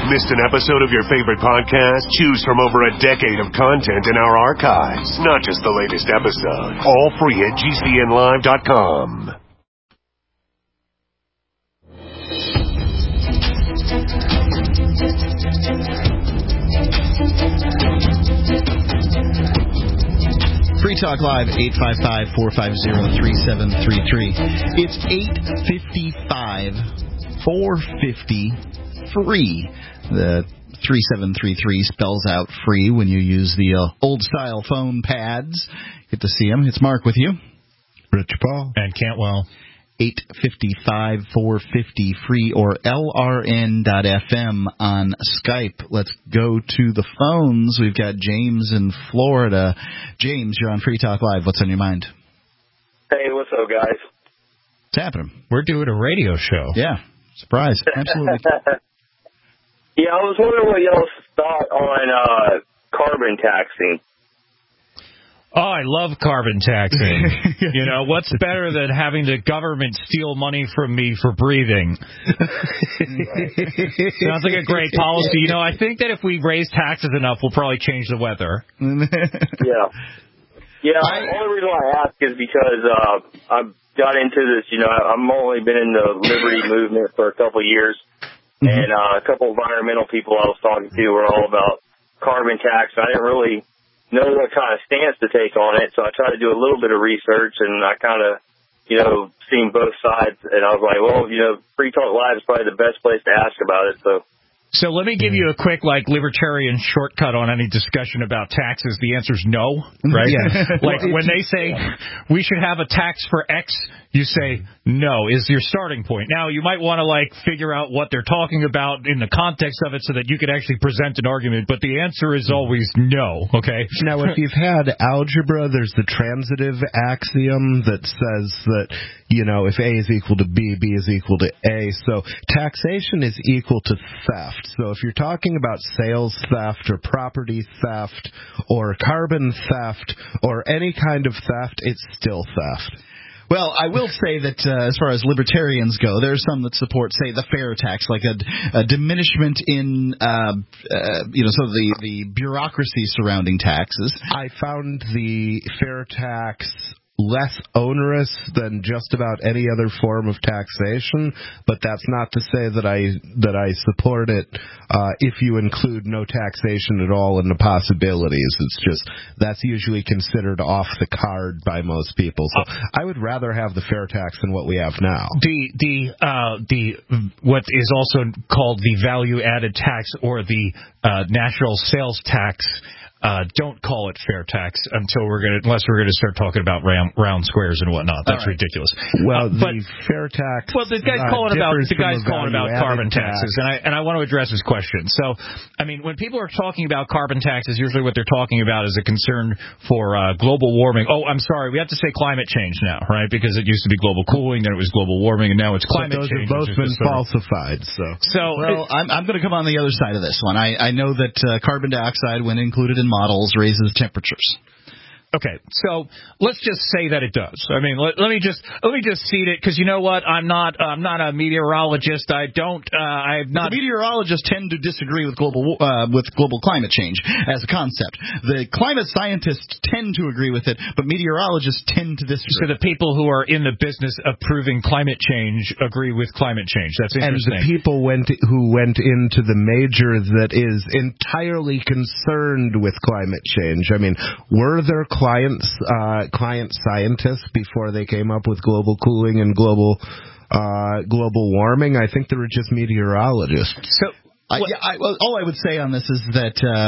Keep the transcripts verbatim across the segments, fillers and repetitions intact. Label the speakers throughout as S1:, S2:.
S1: Missed an episode of your favorite podcast? Choose from over a decade of content in our archives, not just the latest episode. All free at G C N live dot com.
S2: Free Talk Live, eight five five, four five zero, three seven three three. It's eight five five, four five zero, free. The three seven three three spells out free when you use the uh, old-style phone pads. Get to see them. It's Mark with you.
S3: Rich Paul.
S4: And Cantwell.
S2: eight five five, four five zero, free or L R N dot F M on Skype. Let's go to the phones. We've got James in Florida. James, you're on Free Talk Live. What's on your mind?
S5: Hey, what's up, guys?
S2: What's happening?
S4: We're doing a radio show.
S2: Yeah. Surprise. Absolutely.
S5: Yeah, I was wondering what y'all's thought on uh, carbon taxing.
S4: Oh, I love carbon taxing. You know, what's better than having the government steal money from me for breathing? Sounds like a great policy. You know, I think that if we raise taxes enough, we'll probably change the weather.
S5: Yeah. Yeah, the only reason why I ask is because uh, I've got into this, you know, I've only been in the liberty movement for a couple of years, mm-hmm. and uh, a couple of environmental people I was talking to were all about carbon tax. I didn't really know what kind of stance to take on it, so I tried to do a little bit of research, and I kind of, you know, seen both sides, and I was like, well, you know, Free Talk Live is probably the best place to ask about it, so.
S4: So let me give you a quick, like, libertarian shortcut on any discussion about taxes. The answer is no, right?
S2: Yeah.
S4: Like, when they say we should have a tax for X, you say no is your starting point. Now, you might want to, like, figure out what they're talking about in the context of it so that you could actually present an argument, but the answer is always no, okay?
S3: Now, if you've had algebra, there's the transitive axiom that says that, you know, if A is equal to B, B is equal to A. So taxation is equal to theft. So if you're talking about sales theft or property theft or carbon theft or any kind of theft, it's still theft.
S2: Well, I will say that uh, as far as libertarians go, there are some that support, say, the fair tax, like a, a diminishment in, uh, uh, you know, sort of the, the bureaucracy surrounding taxes.
S3: I found the fair tax less onerous than just about any other form of taxation, but that's not to say that I that I support it uh, if you include no taxation at all in the possibilities. It's just that's usually considered off the card by most people. So I would rather have the fair tax than what we have now.
S4: The the uh, the what is also called the value added tax or the uh, national sales tax. Uh, don't call it fair tax until we're going to, unless we're going to start talking about round, round squares and whatnot. That's right. Ridiculous.
S3: Well,
S4: uh, but,
S3: the fair tax.
S4: Well, the guy's
S3: uh,
S4: calling about the guy's calling about carbon
S3: tax.
S4: taxes, and I and I want to address his question. So, I mean, when people are talking about carbon taxes, usually what they're talking about is a concern for uh, global warming. Oh, I'm sorry, we have to say climate change now, right? Because it used to be global cooling, then it was global warming, and now it's climate
S3: but those
S4: change.
S3: Those have both been falsified. So,
S4: so
S2: well, I'm, I'm going to come on the other side of this one. I, I know that uh, carbon dioxide, when included in models, raises temperatures.
S4: Okay, so let's just say that it does. I mean, let, let me just let me just seed it because you know what? I'm not I'm not a meteorologist. I don't. Uh, I'm not.
S2: The meteorologists tend to disagree with global uh, with global climate change as a concept. The climate scientists tend to agree with it, but meteorologists tend to disagree.
S4: So the people who are in the business of proving climate change agree with climate change. That's interesting.
S3: And the people went who went into the major that is entirely concerned with climate change. I mean, were there clients, uh, client scientists before they came up with global cooling and global uh, global warming? I think they were just meteorologists.
S2: So. I, yeah, I, well, all I would say on this is that, uh,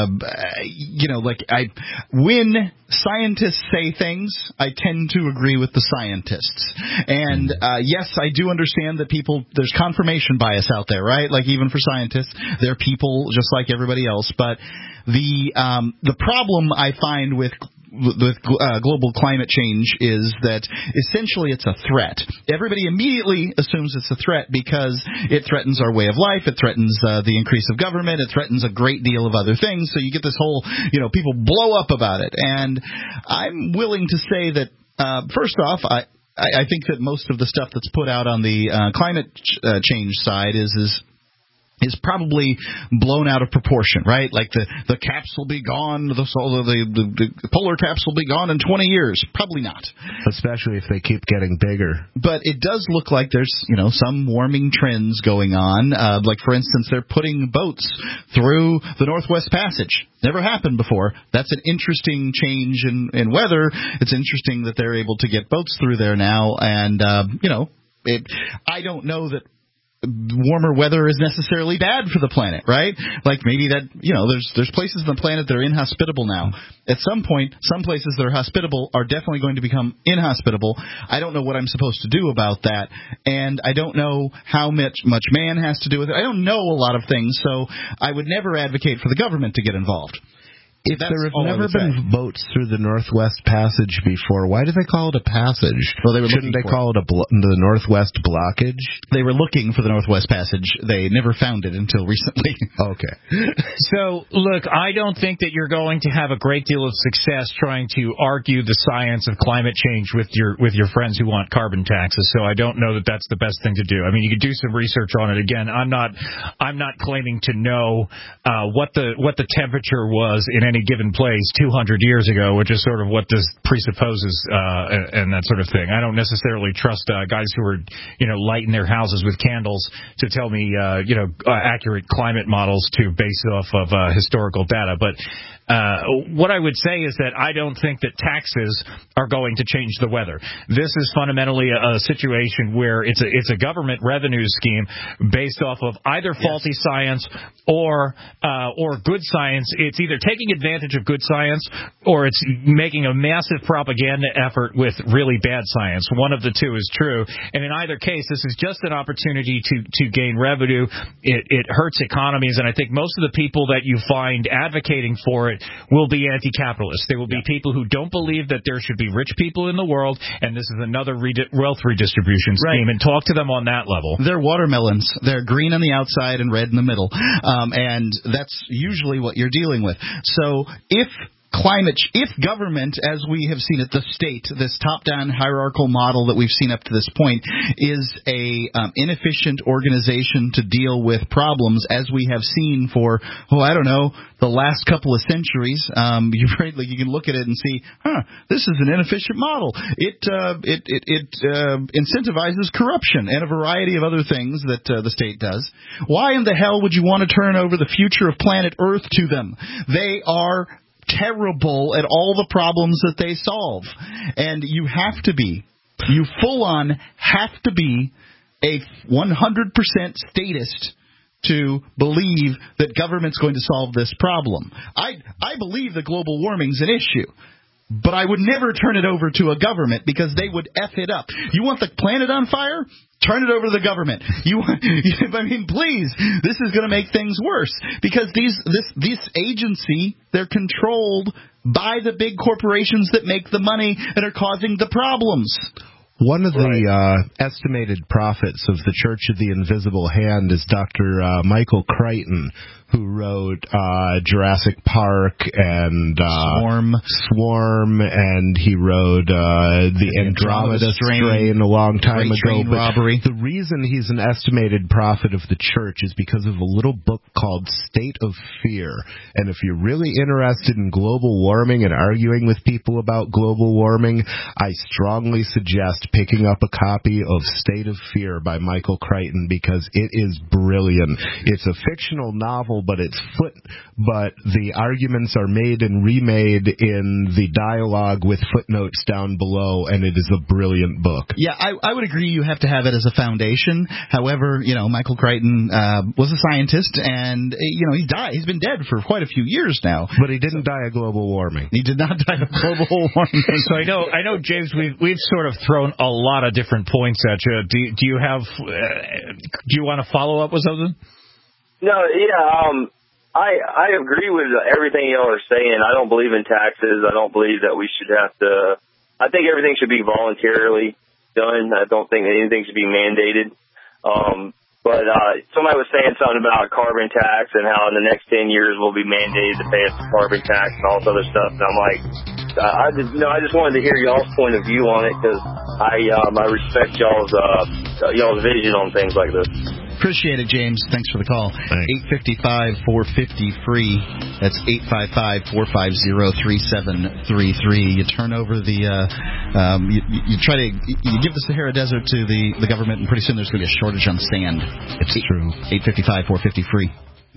S2: you know, like, I, when scientists say things, I tend to agree with the scientists. And, uh, yes, I do understand that people, there's confirmation bias out there, right? Like, even for scientists, they're people just like everybody else. But the, um, the problem I find with with uh, global climate change is that essentially it's a threat. Everybody immediately assumes it's a threat because it threatens our way of life, it threatens uh, the increase of government, it threatens a great deal of other things. So you get this whole, you know, people blow up about it. And I'm willing to say that, uh, first off, I I think that most of the stuff that's put out on the uh, climate ch- uh, change side is is is probably blown out of proportion, right? Like the, the caps will be gone, the, the, the, the polar caps will be gone in twenty years. Probably not.
S3: Especially if they keep getting bigger.
S2: But it does look like there's, you know, some warming trends going on. Uh, like, for instance, they're putting boats through the Northwest Passage. Never happened before. That's an interesting change in, in weather. It's interesting that they're able to get boats through there now. And, uh, you know, it, I don't know that warmer weather is necessarily bad for the planet, right? Like maybe that, you know, there's there's places on the planet that are inhospitable now. At some point, some places that are hospitable are definitely going to become inhospitable. I don't know what I'm supposed to do about that, and I don't know how much much man has to do with it. I don't know a lot of things, so I would never advocate for the government to get involved.
S3: If there have never been say. boats through the Northwest Passage before, why do they call it a passage?
S2: Well, they were
S3: Shouldn't they
S2: for
S3: call it a blo- the Northwest Blockage?
S2: They were looking for the Northwest Passage. They never found it until recently.
S3: Okay.
S4: So, look, I don't think that you're going to have a great deal of success trying to argue the science of climate change with your with your friends who want carbon taxes. So I don't know that that's the best thing to do. I mean, you could do some research on it. Again, I'm not I'm not claiming to know uh, what the what the temperature was in any given place two hundred years ago, which is sort of what this presupposes uh, and, and that sort of thing. I don't necessarily trust uh, guys who are, you know, lighting their houses with candles to tell me, uh, you know, uh, accurate climate models to base off of uh, historical data. But Uh, what I would say is that I don't think that taxes are going to change the weather. This is fundamentally a, a situation where it's a it's a government revenue scheme based off of either faulty yes. science or uh, or good science. It's either taking advantage of good science or it's making a massive propaganda effort with really bad science. One of the two is true, and in either case, this is just an opportunity to to gain revenue. It, it hurts economies, and I think most of the people that you find advocating for it will be anti-capitalist. They will be yeah. people who don't believe that there should be rich people in the world, and this is another redi- wealth redistribution scheme, right. and talk to them on that level.
S2: They're watermelons. They're green on the outside and red in the middle, um, and that's usually what you're dealing with. So if climate, if government, as we have seen it, the state, this top-down hierarchical model that we've seen up to this point, is a um, inefficient organization to deal with problems, as we have seen for, oh, I don't know, the last couple of centuries. Um, you like you can look at it and see, huh, this is an inefficient model. It uh, it it, it uh, incentivizes corruption and a variety of other things that uh, the state does. Why in the hell would you want to turn over the future of planet Earth to them? They are terrible at all the problems that they solve. And you have to be, you full on have to be a one hundred percent statist to believe that government's going to solve this problem. I I believe that global warming's an issue, but I would never turn it over to a government because they would F it up. You want the planet on fire? Turn it over to the government. You, I mean, please, this is going to make things worse because these this this agency, they're controlled by the big corporations that make the money and are causing the problems.
S3: One of the uh, estimated prophets of the Church of the Invisible Hand is Doctor Uh, Michael Crichton, who wrote uh, Jurassic Park and uh,
S2: Swarm,
S3: Swarm, and he wrote uh, the Andromeda, Andromeda strain, strain a long time ago.
S2: But robbery.
S3: The reason he's an estimated prophet of the Church is because of a little book called State of Fear. And if you're really interested in global warming and arguing with people about global warming, I strongly suggest picking up a copy of State of Fear by Michael Crichton because it is brilliant. It's a fictional novel, but it's foot, but the arguments are made and remade in the dialogue with footnotes down below, and it is a brilliant book.
S2: Yeah, I, I would agree you have to have it as a foundation. However, you know, Michael Crichton uh, was a scientist, and, you know, he's died. He's been dead for quite a few years now.
S3: But he didn't so, die of global warming.
S2: He did not die of global warming.
S4: So I know, I know, James, we've, we've sort of thrown a lot of different points at you. Do, do you have, uh, do you want to follow up with something?
S5: No, yeah, um, I I agree with everything y'all are saying. I don't believe in taxes. I don't believe that we should have to. I think everything should be voluntarily done. I don't think anything should be mandated. Um, but uh, somebody was saying something about carbon tax and how in the next ten years we'll be mandated to pay us carbon tax and all this other stuff. And I'm like, uh, I just, you know, I just wanted to hear y'all's point of view on it because I um, I respect y'all's uh, y'all's vision on things like this.
S2: Appreciate it, James. Thanks for the call. eight five five, four five zero, free. That's eight five five, four five zero, three seven three three. You turn over the, uh, um, you, you try to, you give the Sahara Desert to the, the government, and pretty soon there's going to be a shortage on sand.
S3: It's true.
S2: eight five five, four five zero, free.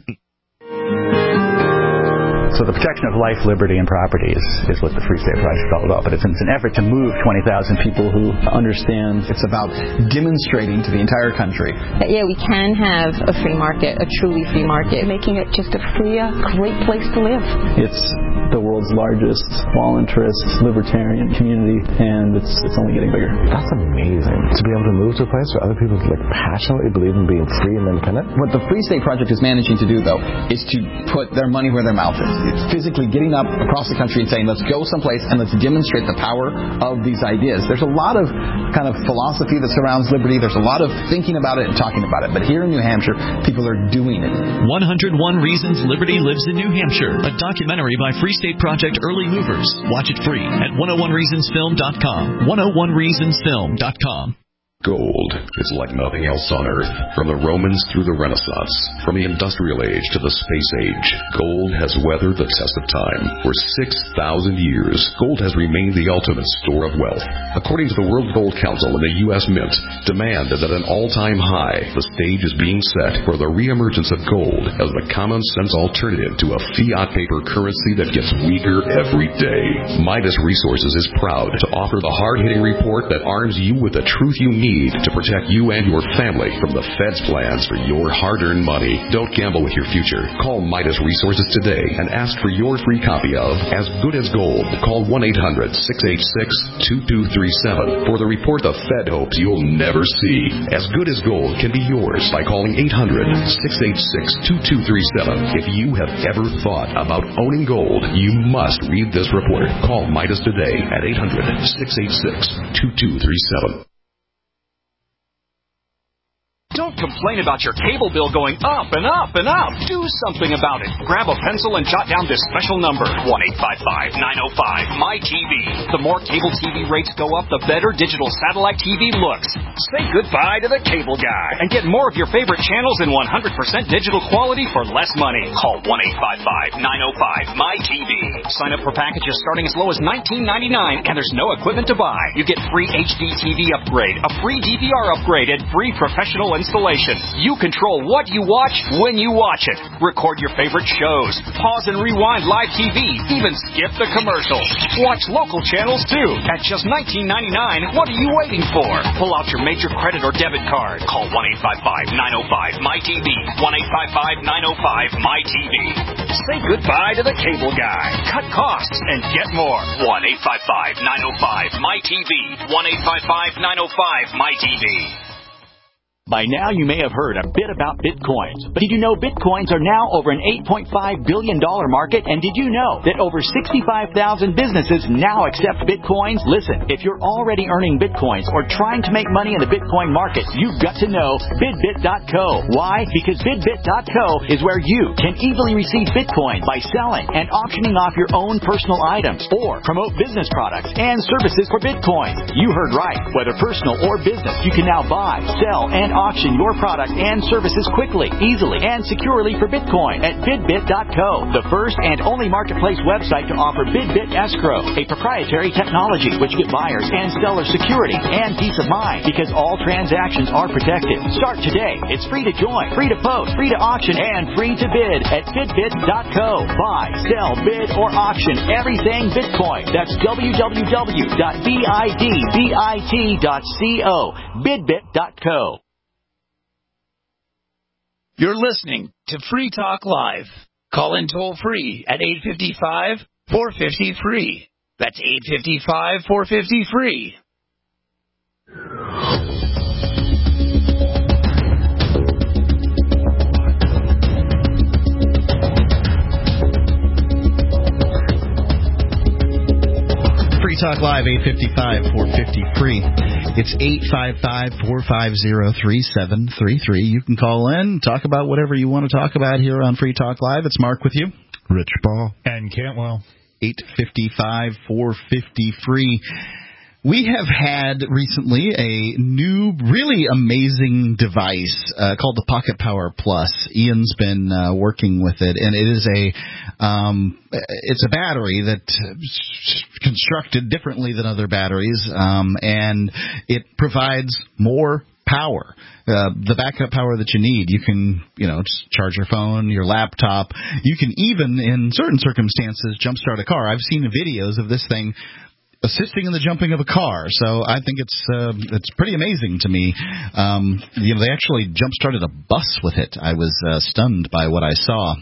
S6: So the protection of life, liberty, and property is, is what the Free State Project is all about. But it's, it's an effort to move twenty thousand people who understand. It's about demonstrating to the entire country
S7: that, yeah, we can have a free market, a truly free market, making it just a free, great place to live.
S6: It's the world's largest voluntarist libertarian community, and it's it's only getting bigger.
S8: That's amazing. To be able to move to a place where other people like passionately believe in being free and independent.
S6: What the Free State Project is managing to do, though, is to put their money where their mouth is. It's physically getting up across the country and saying, let's go someplace and let's demonstrate the power of these ideas. There's a lot of kind of philosophy that surrounds liberty. There's a lot of thinking about it and talking about it. But here in New Hampshire, people are doing it.
S9: one oh one Reasons Liberty Lives in New Hampshire, a documentary by Free State Project Early Movers. Watch it free at one oh one reasons film dot com. one oh one reasons film dot com.
S10: Gold is like nothing else on Earth. From the Romans through the Renaissance, from the Industrial Age to the Space Age, gold has weathered the test of time. For six thousand years, gold has remained the ultimate store of wealth. According to the World Gold Council and the U S Mint, demand is at an all-time high. The stage is being set for the reemergence of gold as the common-sense alternative to a fiat paper currency that gets weaker every day. Midas Resources is proud to offer the hard-hitting report that arms you with the truth you need to protect you and your family from the Fed's plans for your hard-earned money. Don't gamble with your future. Call Midas Resources today and ask for your free copy of As Good as Gold. Call one eight hundred, six eight six, two two three seven for the report the Fed hopes you'll never see. As Good as Gold can be yours by calling eight hundred, six eight six, two two three seven. If you have ever thought about owning gold, you must read this report. Call Midas today at eight hundred, six eight six, two two three seven.
S11: Don't complain about your cable bill going up and up and up. Do something about it. Grab a pencil and jot down this special number, one eight five five, nine oh five, M Y T V. The more cable T V rates go up, the better digital satellite T V looks. Say goodbye to the cable guy and get more of your favorite channels in one hundred percent digital quality for less money. Call one eight five five, nine oh five, M Y T V. Sign up for packages starting as low as nineteen ninety-nine, and there's no equipment to buy. You get free H D T V upgrade, a free D V R upgrade, and free professional installation. You control what you watch when you watch it. Record your favorite shows. Pause and rewind live T V. Even skip the commercials. Watch local channels too. At just nineteen ninety-nine, what are you waiting for? Pull out your major credit or debit card. Call one eight five five, nine oh five, M Y T V. one eight five five, nine oh five, M Y T V. Say goodbye to the cable guy. Cut costs and get more. one eight five five, nine oh five, M Y T V. one eight five five, nine oh five, M Y T V.
S12: By now, you may have heard a bit about Bitcoins. But did you know Bitcoins are now over an eight point five billion dollars market? And did you know that over sixty-five thousand businesses now accept Bitcoins? Listen, if you're already earning Bitcoins or trying to make money in the Bitcoin market, you've got to know Bidbit dot co. Why? Because Bidbit dot co is where you can easily receive Bitcoin by selling and auctioning off your own personal items or promote business products and services for Bitcoin. You heard right. Whether personal or business, you can now buy, sell, and auction your product and services quickly, easily, and securely for Bitcoin at Bidbit dot co, the first and only marketplace website to offer Bidbit Escrow, a proprietary technology which gives buyers and sellers security and peace of mind because all transactions are protected. Start today. It's free to join, free to post, free to auction, and free to bid at Bidbit dot co. Buy, sell, bid, or auction everything Bitcoin. That's w w w dot bidbit dot co. Bidbit dot co.
S13: You're listening to Free Talk Live. Call in toll free at eight five five, four five zero, free. That's eight five five, four five zero, free.
S2: Free Talk Live, eight five five, four five zero, free. It's eight five five, four five zero, three seven three three. You can call in, talk about whatever you want to talk about here on Free Talk Live. It's Mark with you.
S3: Rich Ball.
S4: And Cantwell.
S2: eight five five, four five zero, free. We have had recently a new, really amazing device uh, called the Pocket Power Plus. Ian's been uh, working with it, and it is a um, it's a battery that's constructed differently than other batteries, um, and it provides more power. Uh, the backup power that you need. You can, you know, just charge your phone, your laptop. You can even, in certain circumstances, jumpstart a car. I've seen videos of this thing assisting in the jumping of a car, so I think it's uh, it's pretty amazing to me. Um, you know, they actually jump-started a bus with it. I was uh, stunned by what I saw.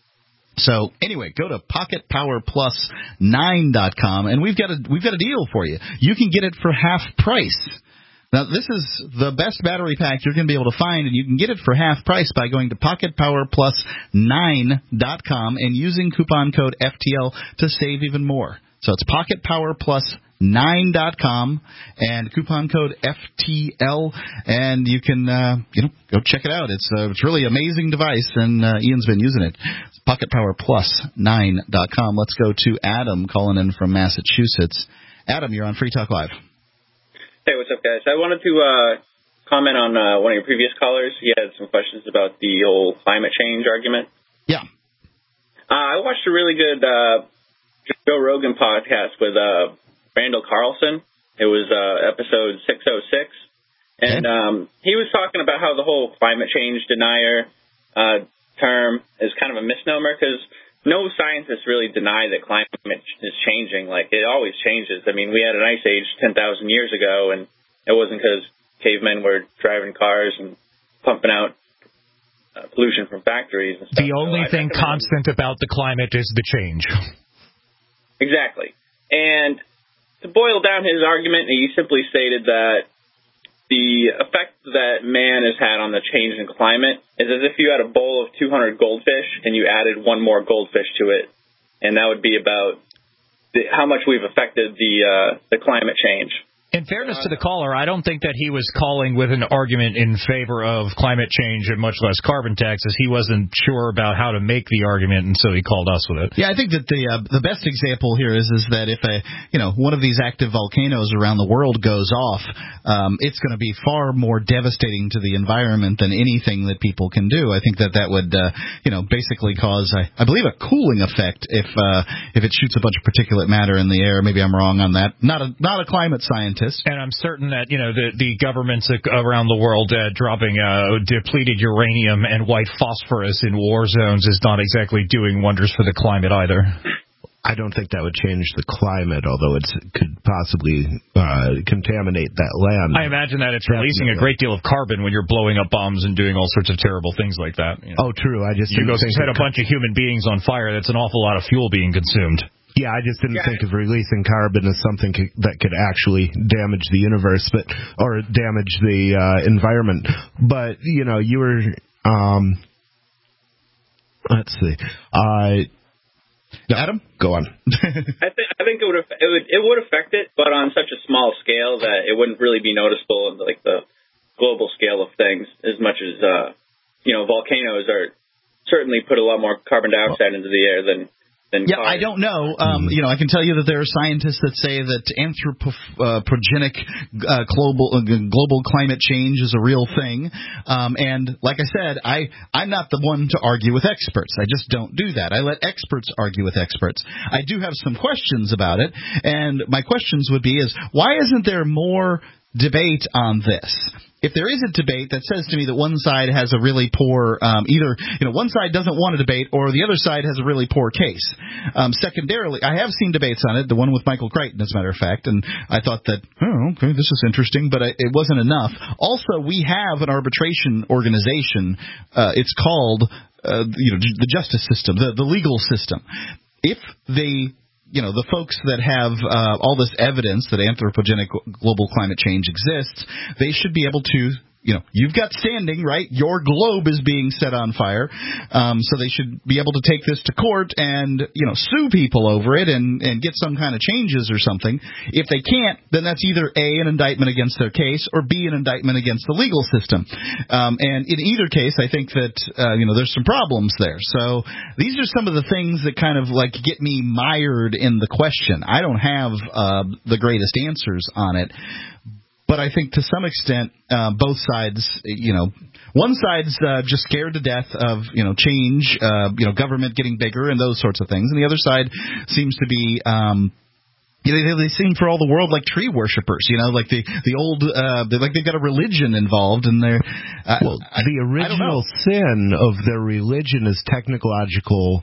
S2: So anyway, go to pocket power plus nine dot com, and we've got a we've got a deal for you. You can get it for half price. Now, this is the best battery pack you're going to be able to find, and you can get it for half price by going to pocket power plus nine dot com and using coupon code F T L to save even more. So it's pocket power plus nine dot com and coupon code F T L, and you can uh, you know go check it out. It's uh, it's really amazing device, and uh, Ian's been using it. It's pocket power plus nine dot com. Let's go to Adam calling in from Massachusetts. Adam, you're on Free Talk Live.
S14: Hey, what's up, guys? I wanted to uh, comment on uh, one of your previous callers. He had some questions about the whole climate change argument.
S2: Yeah.
S14: Uh, I watched a really good Uh, Joe Rogan podcast with uh, Randall Carlson. It was uh, episode six oh six. And um, he was talking about how the whole climate change denier uh, term is kind of a misnomer because no scientists really deny that climate is changing. Like, it always changes. I mean, we had an ice age ten thousand years ago, and it wasn't because cavemen were driving cars and pumping out uh, pollution from factories and stuff.
S4: The only so thing constant about the climate is the change.
S14: Exactly. And to boil down his argument, he simply stated that the effect that man has had on the change in climate is as if you had a bowl of two hundred goldfish and you added one more goldfish to it, and that would be about the, how much we've affected the uh, the climate change.
S4: In fairness to the caller, I don't think that he was calling with an argument in favor of climate change and much less carbon taxes. He wasn't sure about how to make the argument, and so he called us with it.
S2: Yeah, I think that the uh, the best example here is is that if a you know one of these active volcanoes around the world goes off, um, it's going to be far more devastating to the environment than anything that people can do. I think that that would uh, you know basically cause, I, I believe, a cooling effect if uh, if it shoots a bunch of particulate matter in the air. Maybe I'm wrong on that. Not a not a climate scientist.
S4: And I'm certain that, you know, the, the governments around the world uh, dropping uh, depleted uranium and white phosphorus in war zones is not exactly doing wonders for the climate either.
S3: I don't think that would change the climate, although it could possibly uh, contaminate that land.
S4: I imagine that it's releasing a great deal of carbon when you're blowing up bombs and doing all sorts of terrible things like that. You know.
S3: Oh, true. I just
S4: you go
S3: think
S4: set a bunch of human beings on fire. That's an awful lot of fuel being consumed.
S3: Yeah, I just didn't yeah. think of releasing carbon as something c- that could actually damage the universe, but or damage the uh, environment. But you know, you were. Um, let's see. Uh,
S2: Adam,
S3: go on.
S14: I think I think it would it would it would affect it, but on such a small scale that it wouldn't really be noticeable in like the global scale of things as much as uh, you know volcanoes are certainly put a lot more carbon dioxide into the air than.
S2: Yeah, I don't know. Um, you know, I can tell you that there are scientists that say that anthropogenic uh, global uh, global climate change is a real thing. Um, and like I said, I I'm not the one to argue with experts. I just don't do that. I let experts argue with experts. I do have some questions about it, and my questions would be: is why isn't there more debate on this? If there is a debate that says to me that one side has a really poor, um, either, you know, one side doesn't want a debate or the other side has a really poor case. Um, secondarily, I have seen debates on it, the one with Michael Crichton, as a matter of fact, and I thought that, oh, okay, this is interesting, but it wasn't enough. Also, we have an arbitration organization. Uh, it's called, uh, you know, the justice system, the, the legal system. If they... You know, the folks that have uh, all this evidence that anthropogenic global climate change exists, they should be able to you know, you've got standing, right? Your globe is being set on fire, um, so they should be able to take this to court and, you know, sue people over it and, and get some kind of changes or something. If they can't, then that's either A, an indictment against their case, or B, an indictment against the legal system. Um, and in either case, I think that, uh, you know, there's some problems there. So these are some of the things that kind of, like, get me mired in the question. I don't have uh, the greatest answers on it. But I think to some extent, uh, both sides, you know, one side's uh, just scared to death of, you know, change, uh, you know, government getting bigger and those sorts of things. And the other side seems to be, um, you know, they, they seem for all the world like tree worshipers, you know, like the, the old, uh, they're like they've got a religion involved in their. Uh,
S3: well, the original sin of their religion is technological,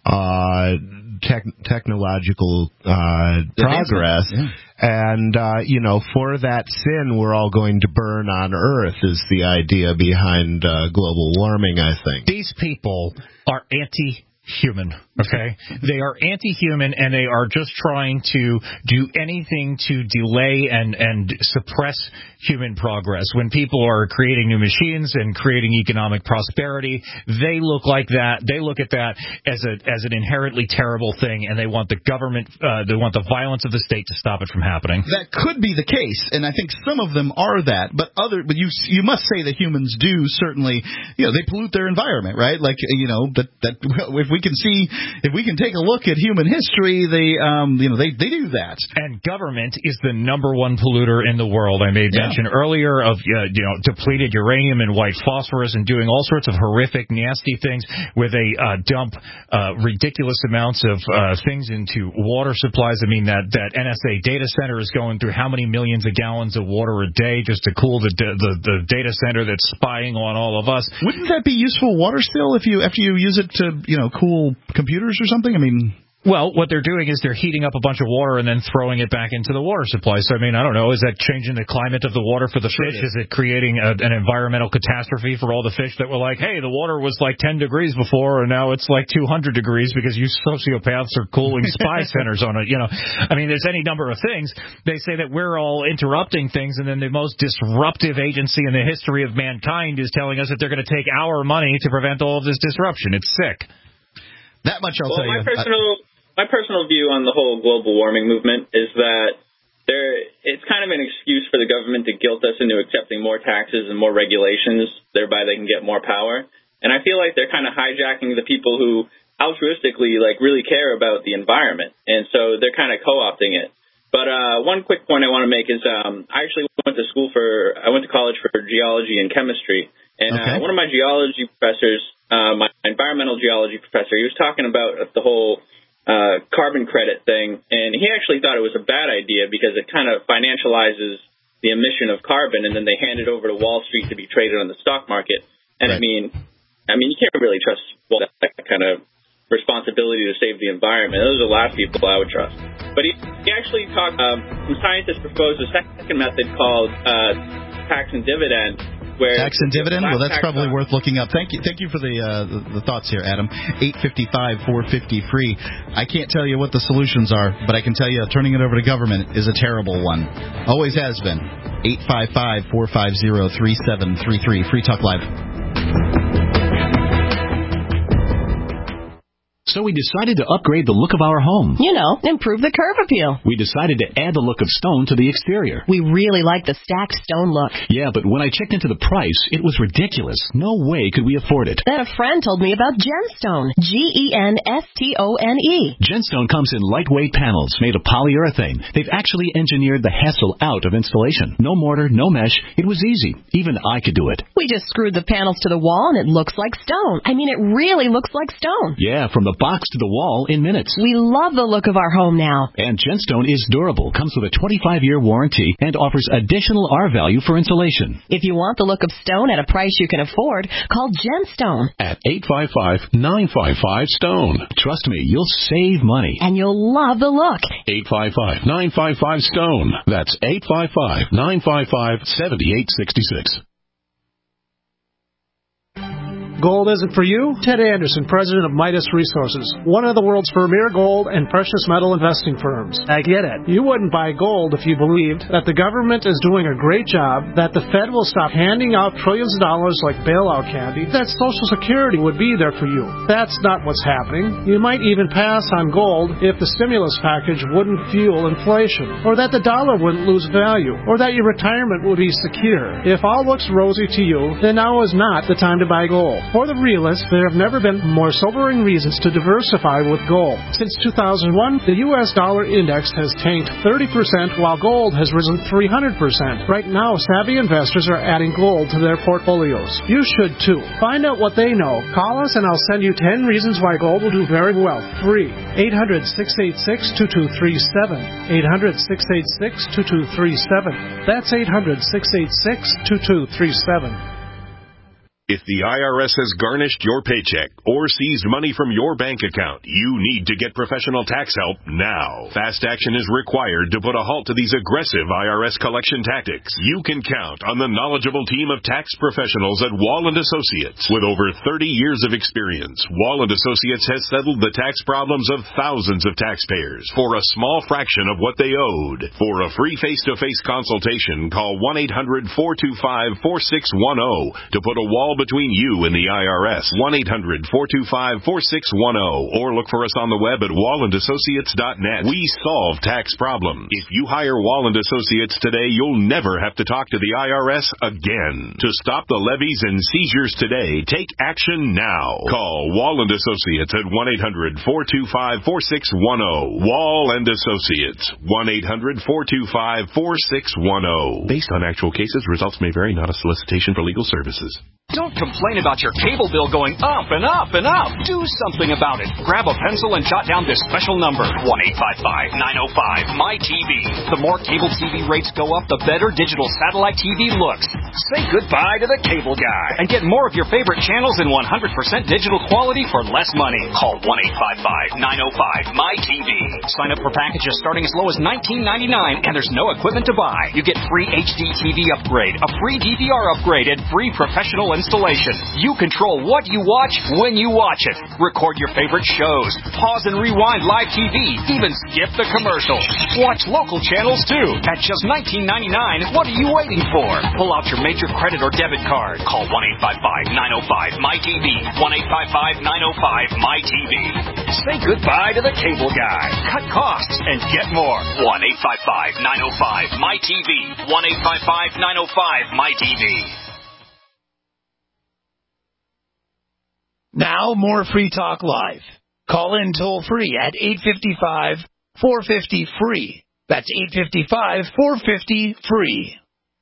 S3: uh, tech, technological uh, progress. Yeah. And, uh, you know, for that sin, we're all going to burn on Earth is the idea behind uh, global warming, I think.
S4: These people are anti-human, okay? They are anti-human, and they are just trying to do anything to delay and, and suppress human progress. When people are creating new machines and creating economic prosperity, they look like that. They look at that as a as an inherently terrible thing, and they want the government, uh, they want the violence of the state to stop it from happening.
S2: That could be the case, and I think some of them are that. But other, but you you must say that humans do certainly, you know, they pollute their environment, right? Like, you know, that that if we can see, if we can take a look at human history, they um you know they they do that.
S4: And government is the number one polluter in the world. I made mention yeah. earlier of uh, you know depleted uranium and white phosphorus and doing all sorts of horrific, nasty things where they uh, dump uh, ridiculous amounts of uh, things into water supplies. I mean, that, that N S A data center is going through how many millions of gallons of water a day just to cool the the, the data center that's spying on all of us.
S2: Wouldn't that be useful water still if you after you use it to you know cool computers or something? I mean.
S4: Well, what they're doing is they're heating up a bunch of water and then throwing it back into the water supply. So, I mean, I don't know. Is that changing the climate of the water for the sure fish? Is. is it creating a, an environmental catastrophe for all the fish that were like, hey, the water was like ten degrees before and now it's like two hundred degrees because you sociopaths are cooling spy centers on it? You know, I mean, there's any number of things. They say that we're all interrupting things, and then the most disruptive agency in the history of mankind is telling us that they're going to take our money to prevent all of this disruption. It's sick.
S2: That much I'll
S14: well,
S2: tell
S14: my
S2: you.
S14: Personal- I- My personal view on the whole global warming movement is that there it's kind of an excuse for the government to guilt us into accepting more taxes and more regulations, thereby they can get more power. And I feel like they're kind of hijacking the people who altruistically like really care about the environment, and so they're kind of co-opting it. But uh, one quick point I want to make is um, I actually went to school for I went to college for geology and chemistry, and okay. uh, one of my geology professors, uh, my environmental geology professor, he was talking about the whole Uh, carbon credit thing, and he actually thought it was a bad idea because it kind of financializes the emission of carbon, and then they hand it over to Wall Street to be traded on the stock market. And right. I mean, I mean, you can't really trust well, that kind of responsibility to save the environment. Those are the last people I would trust. But he, he actually talked. Um, some scientists proposed a second method called uh, tax and dividend. Where
S2: tax and dividend? Well, that's probably on. worth looking up. Thank you Thank you for the, uh, the the thoughts here, Adam. eight five five, four five zero, free. I can't tell you what the solutions are, but I can tell you turning it over to government is a terrible one. Always has been. eight five five, four five zero, three seven three three. Free Talk Live.
S15: So we decided to upgrade the look of our home.
S16: You know, improve the curb appeal.
S15: We decided to add the look of stone to the exterior.
S16: We really like the stacked stone look.
S15: Yeah, but when I checked into the price, it was ridiculous. No way could we afford it.
S16: Then a friend told me about Genstone. G E N S T O N E.
S15: Genstone comes in lightweight panels made of polyurethane. They've actually engineered the hassle out of installation. No mortar, no mesh. It was easy. Even I could do it.
S16: We just screwed the panels to the wall and it looks like stone. I mean, it really looks like stone.
S15: Yeah, from the box to the wall in minutes.
S16: We love the look of our home now.
S15: And Genstone is durable, comes with a twenty-five year warranty, and offers additional R value for insulation.
S16: If you want the look of stone at a price you can afford, call Genstone
S10: at eight five five, nine five five, STONE.
S15: Trust me, you'll save money.
S16: And you'll love the look.
S10: eight five five, nine five five, STONE. That's eight five five, nine five five, seven eight six six.
S17: Gold isn't for you? Ted Anderson, president of Midas Resources, one of the world's premier gold and precious metal investing firms. I get it. You wouldn't buy gold if you believed that the government is doing a great job, that the Fed will stop handing out trillions of dollars like bailout candy, that Social Security would be there for you. That's not what's happening. You might even pass on gold if the stimulus package wouldn't fuel inflation, or that the dollar wouldn't lose value, or that your retirement would be secure. If all looks rosy to you, then now is not the time to buy gold. For the realists, there have never been more sobering reasons to diversify with gold. Since two thousand one, the U S dollar index has tanked thirty percent while gold has risen three hundred percent. Right now, savvy investors are adding gold to their portfolios. You should too. Find out what they know. Call us and I'll send you ten reasons why gold will do very well. Free. eight hundred, six eight six, two two three seven. eight hundred, six eight six, two two three seven. That's eight hundred, six eight six, two two three seven.
S1: If the I R S has garnished your paycheck or seized money from your bank account, you need to get professional tax help now. Fast action is required to put a halt to these aggressive I R S collection tactics. You can count on the knowledgeable team of tax professionals at Wall and Associates. With over thirty years of experience, Wall and Associates has settled the tax problems of thousands of taxpayers for a small fraction of what they owed. For a free face-to-face consultation, call one eight hundred, four two five, four six one zero to put a wall between you and the I R S. one eight hundred, four two five, four six one zero or look for us on the web at wall and associates dot net. We solve tax problems. If you hire Wall and Associates today, you'll never have to talk to the I R S again. To stop the levies and seizures today, take action now. Call Wall and Associates at one eight hundred, four two five, four six one zero. Wall and Associates, one eight hundred, four two five, four six one zero. Based on actual cases, results may vary, not a solicitation for legal services.
S11: Don't complain about your cable bill going up and up and up. Do something about it. Grab a pencil and jot down this special number, one eight five five, nine oh five, M Y T V. The more cable T V rates go up, the better digital satellite T V looks. Say goodbye to the cable guy and get more of your favorite channels in one hundred percent digital quality for less money. Call one eight five five, nine oh five, M Y T V. Sign up for packages starting as low as nineteen ninety-nine and there's no equipment to buy. You get free H D T V upgrade, a free D V R upgrade, and free professional installation. You control what you watch when you watch it. Record your favorite shows. Pause and rewind live T V. Even skip the commercials. Watch local channels too. At just nineteen ninety-nine, what are you waiting for? Pull out your major credit or debit card. Call one eight five five, nine oh five, M Y T V. one eight five five, nine oh five, M Y T V. Say goodbye to the cable guy. Cut costs and get more. one eight five five, nine oh five, M Y T V. one eight five five, nine oh five, M Y T V.
S13: Now, more Free Talk Live. Call in toll free at eight five five, four five zero, free. That's eight five five, four five zero, free.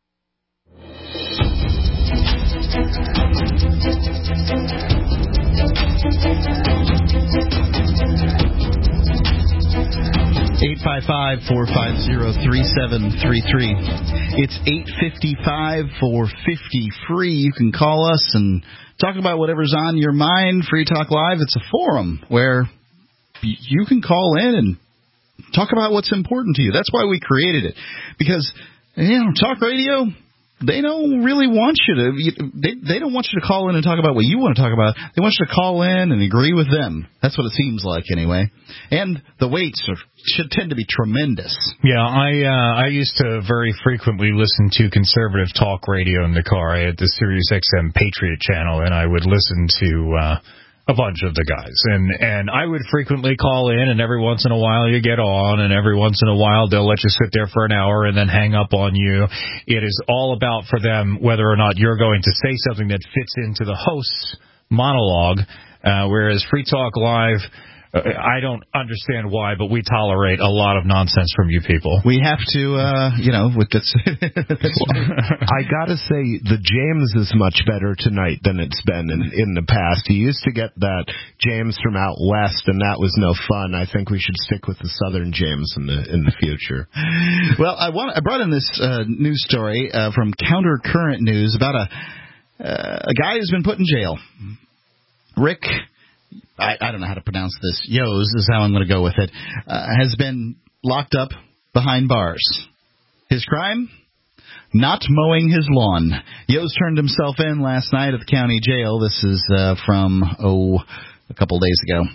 S2: eight five five, four five zero, three seven three three. It's eight five five, four five zero, free. You can call us and talk about whatever's on your mind. Free Talk Live, it's a forum where you can call in and talk about what's important to you. That's why we created it. Because, you know, talk radio, they don't really want you to, they, they don't want you to call in and talk about what you want to talk about. They want you to call in and agree with them. That's what it seems like anyway. And the waits are, should tend to be tremendous.
S4: Yeah, I uh, I used to very frequently listen to conservative talk radio in the car. I had the Sirius X M Patriot channel, and I would listen to uh, a bunch of the guys. And, and I would frequently call in, and every once in a while you get on, and every once in a while they'll let you sit there for an hour and then hang up on you. It is all about for them whether or not you're going to say something that fits into the host's monologue, uh, whereas Free Talk Live, I don't understand why, but we tolerate a lot of nonsense from you people.
S2: We have to, uh, you know, with this.
S3: I gotta say, the James is much better tonight than it's been in, in the past. You used to get that James from out west, and that was no fun. I think we should stick with the Southern James in the in the future.
S2: Well, I want I brought in this uh, news story uh, from Counter Current News about a uh, a guy who's been put in jail. Rick. I, I don't know how to pronounce this. Yos is how I'm going to go with it. Uh, has been locked up behind bars. His crime? not mowing his lawn. Yost turned himself in last night at the county jail. This is uh, from, oh, a couple days ago.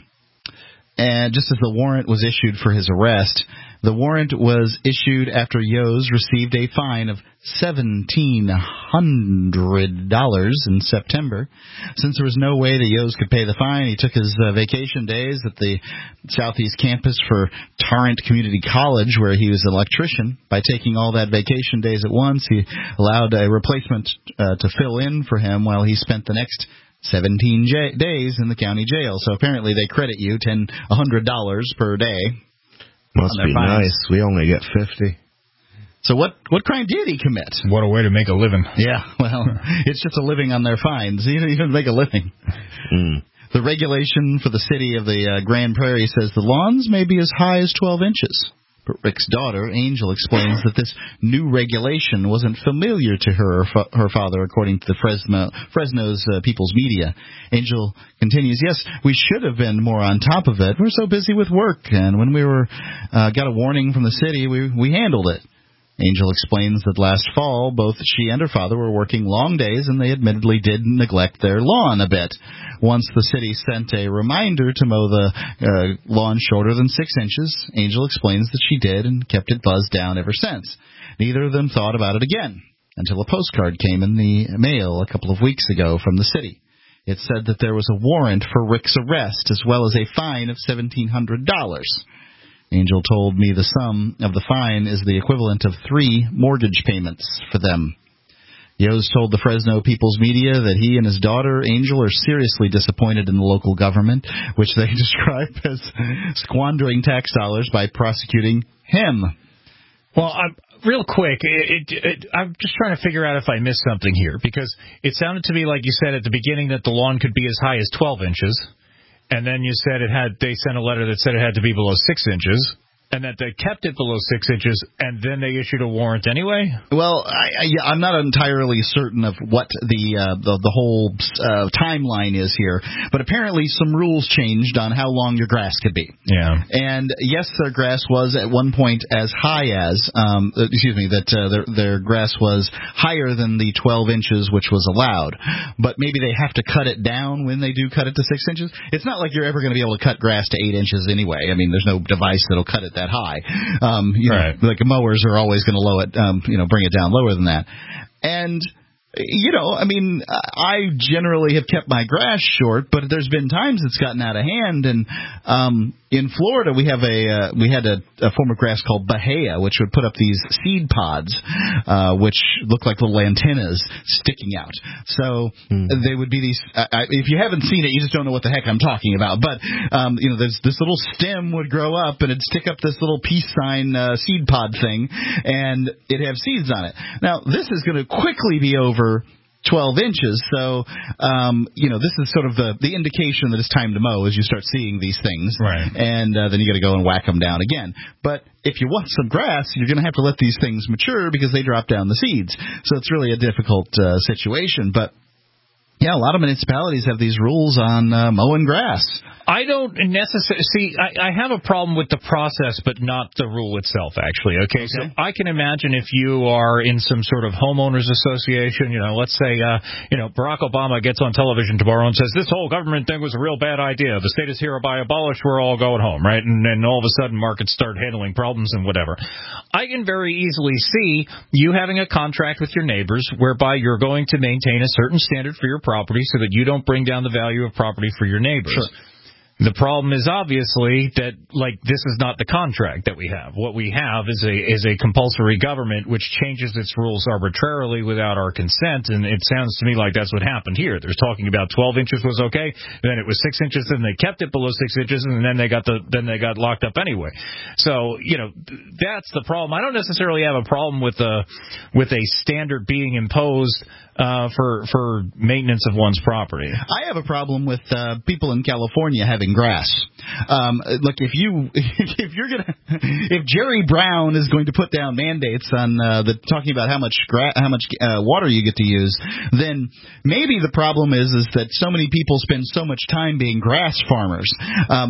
S2: And just as the warrant was issued for his arrest, the warrant was issued after Yost received a fine of seventeen hundred dollars in September. Since there was no way that Yost could pay the fine, he took his uh, vacation days at the Southeast campus for Tarrant Community College, where he was an electrician. By taking all that vacation days at once, he allowed a replacement uh, to fill in for him while he spent the next seventeen j- days in the county jail. So apparently they credit you ten, one hundred dollars per day.
S3: Must be
S2: fines.
S3: nice. We only get fifty.
S2: So what, what crime did he commit?
S4: What a way to make a living.
S2: Yeah, well, it's just a living on their fines. You don't even make a living.
S3: Mm.
S2: The regulation for the city of the uh, Grand Prairie says the lawns may be as high as twelve inches. But Rick's daughter, Angel, explains that this new regulation wasn't familiar to her or fa- her father, according to the Fresno, Fresno's uh, People's Media. Angel continues, yes, we should have been more on top of it. We're so busy with work, and when we were uh, got a warning from the city, we, we handled it. Angel explains that last fall, both she and her father were working long days, and they admittedly did neglect their lawn a bit. Once the city sent a reminder to mow the uh, lawn shorter than six inches, Angel explains that she did and kept it buzzed down ever since. Neither of them thought about it again until a postcard came in the mail a couple of weeks ago from the city. It said that there was a warrant for Rick's arrest as well as a fine of seventeen hundred dollars. Angel told me the sum of the fine is the equivalent of three mortgage payments for them. Yost told the Fresno People's Media that he and his daughter, Angel, are seriously disappointed in the local government, which they describe as squandering tax dollars by prosecuting him.
S4: Well, I'm, real quick, it, it, it, I'm just trying to figure out if I missed something here, because it sounded to me like you said at the beginning that the lawn could be as high as twelve inches. And then you said it had. They sent a letter that said it had to be below six inches, and that they kept it below six inches, and then they issued a warrant anyway.
S2: Well, I, I, I'm not entirely certain of what the uh, the, the whole uh, timeline is here, but apparently some rules changed on how long your grass could be.
S4: Yeah.
S2: And yes, their grass was at one point as high as, um, excuse me, that uh, their their grass was higher than the twelve inches, which was allowed. But maybe they have to cut it down when they do cut it to six inches. It's not like you're ever going to be able to cut grass to eight inches anyway. I mean, there's no device that'll cut it that high. Um, you
S4: right.
S2: know, like mowers are always going to lower it, um, you know, bring it down lower than that. And, you know, I mean, I generally have kept my grass short, but there's been times it's gotten out of hand. And um, in Florida, we have a uh, we had a, a form of grass called bahia, which would put up these seed pods, uh, which look like little antennas sticking out. So mm. they would be these. Uh, if you haven't seen it, you just don't know what the heck I'm talking about. But um, you know, there's this little stem would grow up and it'd stick up this little peace sign uh, seed pod thing, and it'd have seeds on it. Now this is going to quickly be over twelve inches, so um, you know, this is sort of the, the indication that it's time to mow as you start seeing these things,
S4: right?
S2: And uh, then you got to go and whack them down again. But if you want some grass, you're going to have to let these things mature because they drop down the seeds. So it's really a difficult uh, situation. But yeah, a lot of municipalities have these rules on uh, mowing grass.
S4: I don't necessarily see. I, I have a problem with the process, but not the rule itself. Actually, okay. okay. So I can imagine if you are in some sort of homeowners association, you know, let's say, uh, you know, Barack Obama gets on television tomorrow and says this whole government thing was a real bad idea. The state is hereby abolished. We're all going home, right? And then all of a sudden, markets start handling problems and whatever. I can very easily see you having a contract with your neighbors whereby you're going to maintain a certain standard for your property so that you don't bring down the value of property for your neighbors.
S2: Sure.
S4: The problem is obviously that, like, this is not the contract that we have. What we have is a is a compulsory government which changes its rules arbitrarily without our consent, and it sounds to me like that's what happened here. There's talking about twelve inches was okay, then it was six inches, then they kept it below six inches, and then they got the then they got locked up anyway. So, you know, that's the problem. I don't necessarily have a problem with a with a standard being imposed Uh, for for maintenance of one's property.
S2: I have a problem with uh, people in California having grass. Um, look, if you if you're gonna if Jerry Brown is going to put down mandates on uh, the talking about how much gra- how much uh, water you get to use, then maybe the problem is is that so many people spend so much time being grass farmers. Um, there's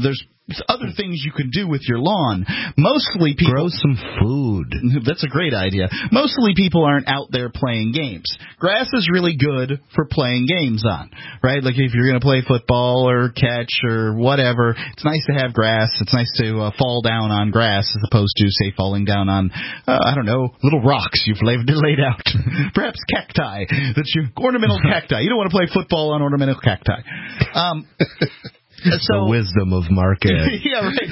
S2: other things you can do with your lawn. Mostly people
S3: grow some food.
S2: That's a great idea. Mostly people aren't out there playing games. Grass is really good for playing games on, right? Like if you're going to play football or catch or whatever, it's nice to have grass. It's nice to uh, fall down on grass as opposed to, say, falling down on, uh, I don't know, little rocks you've laid, laid out. Perhaps cacti. That you ornamental cacti. You don't want to play football on ornamental cacti. Um
S3: the
S2: So,
S3: wisdom of Mark Ed.
S2: Yeah, right.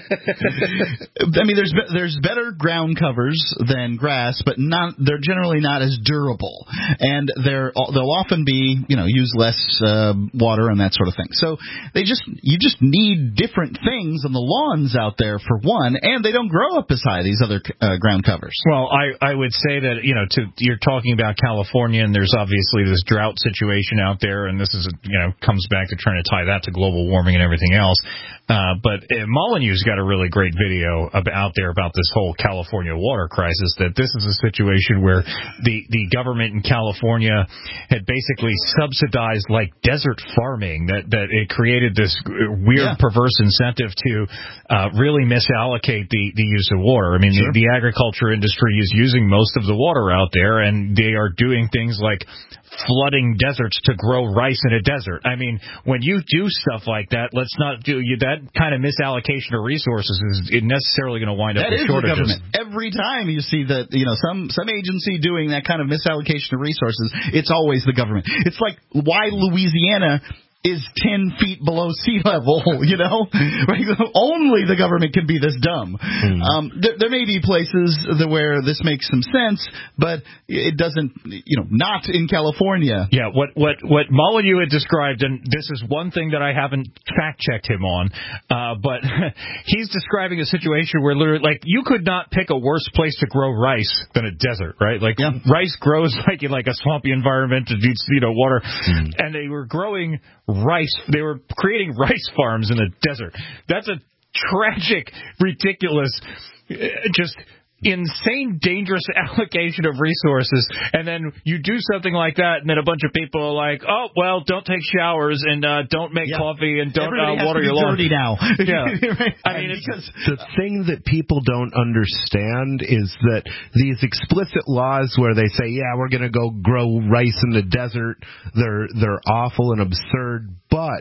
S2: I mean, there's there's better ground covers than grass, but not they're generally not as durable, and they're they'll often be you know use less uh, water and that sort of thing. So they just you just need different things on the lawns out there for one, and they don't grow up as high these other uh, ground covers.
S4: Well, I I would say that you know to you're talking about California, and there's obviously this drought situation out there, and this is you know comes back to trying to tie that to global warming and everything else. Uh, but uh, Molyneux's got a really great video about, out there about this whole California water crisis, that this is a situation where the, the government in California had basically subsidized like desert farming, that, that it created this weird, yeah. perverse incentive to uh, really misallocate the, the use of water. I mean, sure. the, the agriculture industry is using most of the water out there, and they are doing things like flooding deserts to grow rice in a desert. I mean, when you do stuff like that, let's not do you that kind of misallocation of resources is necessarily going to wind up
S2: that
S4: with
S2: is
S4: shortages.
S2: The government. Every time you see that, you know, some some agency doing that kind of misallocation of resources, it's always the government. It's like why Louisiana is ten feet below sea level, you know? Right? Only the government can be this dumb. Mm. Um, there, there may be places where this makes some sense, but it doesn't, you know, not in California.
S4: Yeah, what what what Molyneux had described, and this is one thing that I haven't fact-checked him on, uh, but he's describing a situation where literally, like, you could not pick a worse place to grow rice than a desert, right? Like, yeah. rice grows like in like a swampy environment, it needs, you know, water, mm. and they were growing rice. They were creating rice farms in the desert. That's a tragic, ridiculous, just insane, dangerous allocation of resources. And then you do something like that, and then a bunch of people are like, "Oh, well, don't take showers and uh, don't make yeah. coffee and don't uh, water your lawn."
S2: Dirty now.
S4: Yeah,
S2: right.
S4: I mean, it's
S3: because the thing that people don't understand is that these explicit laws where they say, "Yeah, we're going to go grow rice in the desert," they're they're awful and absurd. But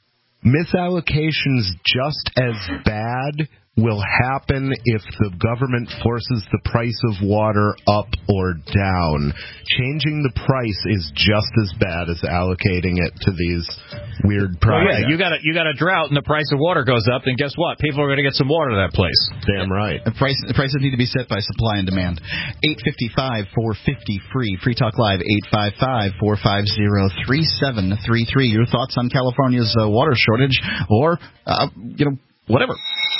S3: misallocation's just as bad will happen if the government forces the price of water up or down. Changing the price is just as bad as allocating it to these weird projects.
S4: Well, yeah, you got a, you got a drought and the price of water goes up, then guess what? People are going to get some water to that place.
S3: Damn right.
S2: The, price, the prices need to be set by supply and demand. eight five five, four five zero, free. Free Talk Live, eight five five, four five zero, three seven three three. Your thoughts on California's uh, water shortage or, uh, you know, whatever.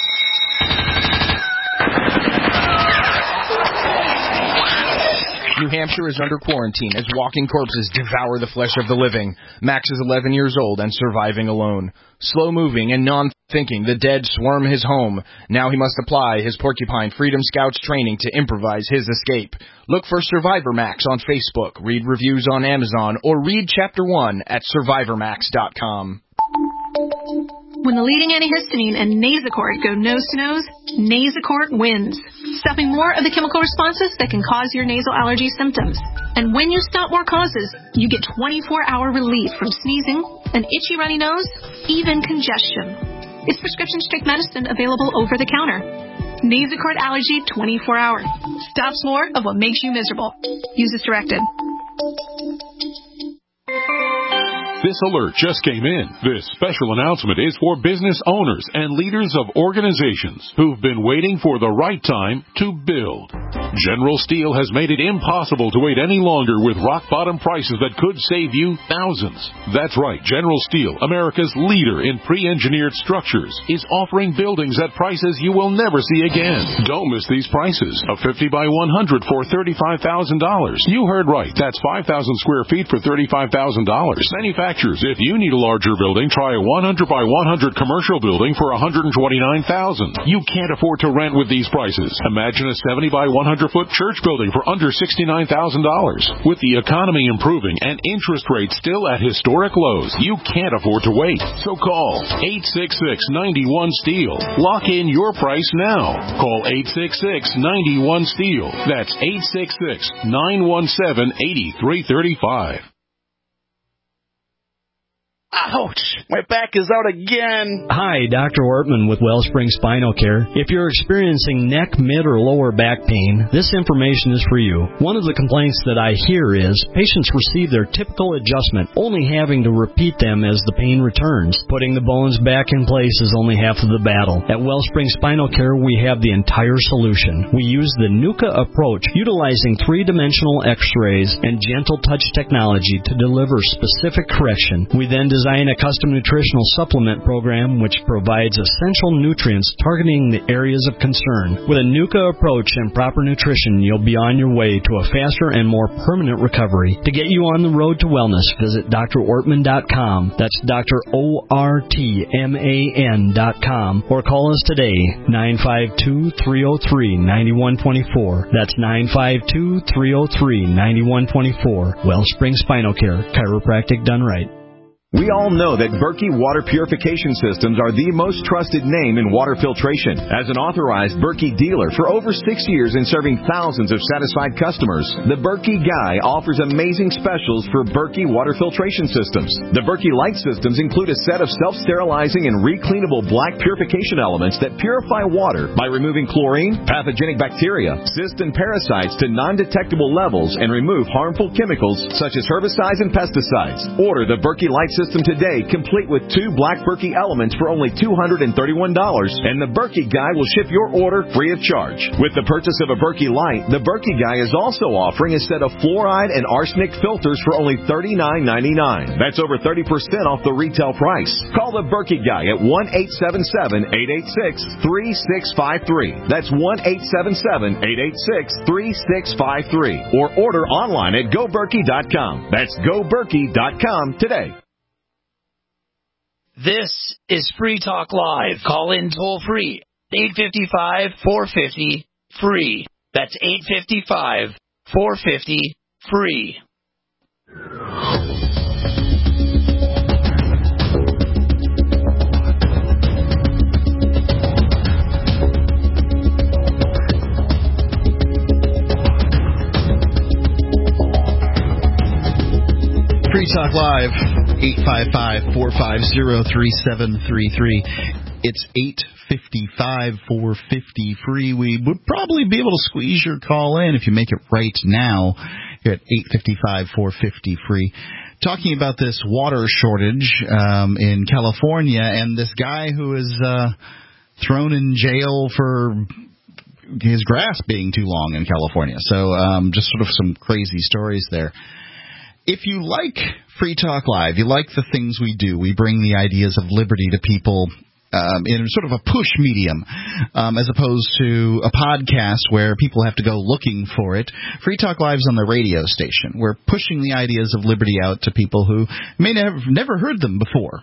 S18: New Hampshire is under quarantine as walking corpses devour the flesh of the living. Max is eleven years old and surviving alone. Slow-moving and non-thinking, the dead swarm his home. Now he must apply his Porcupine Freedom Scouts training to improvise his escape. Look for Survivor Max on Facebook, read reviews on Amazon, or read Chapter one at survivor max dot com.
S19: When the leading antihistamine and Nasacort go nose-to-nose, Nasacort wins, stopping more of the chemical responses that can cause your nasal allergy symptoms. And when you stop more causes, you get twenty-four hour relief from sneezing, an itchy runny nose, even congestion. It's prescription strength medicine available over the counter. Nasacort Allergy twenty-four hour. Stops more of what makes you miserable. Use as directed.
S20: This alert just came in. This special announcement is for business owners and leaders of organizations who've been waiting for the right time to build. General Steel has made it impossible to wait any longer with rock-bottom prices that could save you thousands. That's right. General Steel, America's leader in pre-engineered structures, is offering buildings at prices you will never see again. Don't miss these prices. A fifty by one hundred for thirty-five thousand dollars. You heard right. That's five thousand square feet for thirty-five thousand dollars. Manufacturers, if you need a larger building, try a one hundred by one hundred commercial building for one hundred twenty-nine thousand dollars. You can't afford to rent with these prices. Imagine a seventy by one hundred hundred foot church building for under sixty-nine thousand dollars. With the economy improving and interest rates still at historic lows, you can't afford to wait. So call eight six six, nine one, STEEL. Lock in your price now. Call eight six six, nine one, STEEL. That's eight six six, nine one seven, eight three three five.
S21: Ouch! My back is out again.
S22: Hi, Doctor Ortman with Wellspring Spinal Care. If you're experiencing neck, mid, or lower back pain, this information is for you. One of the complaints that I hear is patients receive their typical adjustment, only having to repeat them as the pain returns. Putting the bones back in place is only half of the battle. At Wellspring Spinal Care, we have the entire solution. We use the NUCA approach, utilizing three-dimensional x-rays and gentle touch technology to deliver specific correction. We then design a custom nutritional supplement program which provides essential nutrients targeting the areas of concern. With a NUCA approach and proper nutrition, you'll be on your way to a faster and more permanent recovery. To get you on the road to wellness, visit D R ortman dot com. That's Doctor O R T M A N dot com. Or call us today, nine five two, three oh three, nine one two four. That's nine five two, three oh three, nine one two four. Wellspring Spinal Care, chiropractic done right.
S23: We all know that Berkey Water Purification Systems are the most trusted name in water filtration. As an authorized Berkey dealer for over six years and serving thousands of satisfied customers, the Berkey Guy offers amazing specials for Berkey Water Filtration Systems. The Berkey Light Systems include a set of self-sterilizing and recleanable black purification elements that purify water by removing chlorine, pathogenic bacteria, cysts, and parasites to non-detectable levels and remove harmful chemicals such as herbicides and pesticides. Order the Berkey Light System today, complete with two black Berkey elements for only two hundred thirty-one dollars, and the Berkey Guy will ship your order free of charge. With the purchase of a Berkey Light, the Berkey Guy is also offering a set of fluoride and arsenic filters for only thirty-nine ninety-nine. That's over thirty percent off the retail price. Call the Berkey Guy at one eight seven seven, eight eight six, three six five three. That's one eight seven seven, eight eight six, three six five three. Or order online at go berkey dot com. That's go berkey dot com today.
S13: This is Free Talk Live. Call in toll free. eight five five, four five zero, free. That's eight five five, four five zero, free.
S2: Free Talk Live, eight five five, four five zero, three seven three three. It's eight five five, four five zero, free. We would probably be able to squeeze your call in if you make it right now. You're at eight five five, four five zero, free. Talking about this water shortage um, in California and this guy who is uh, thrown in jail for his grass being too long in California. So um, just sort of some crazy stories there. If you like Free Talk Live, you like the things we do, we bring the ideas of liberty to people um, in sort of a push medium, um, as opposed to a podcast where people have to go looking for it. Free Talk Live's on the radio station. We're pushing the ideas of liberty out to people who may have never heard them before.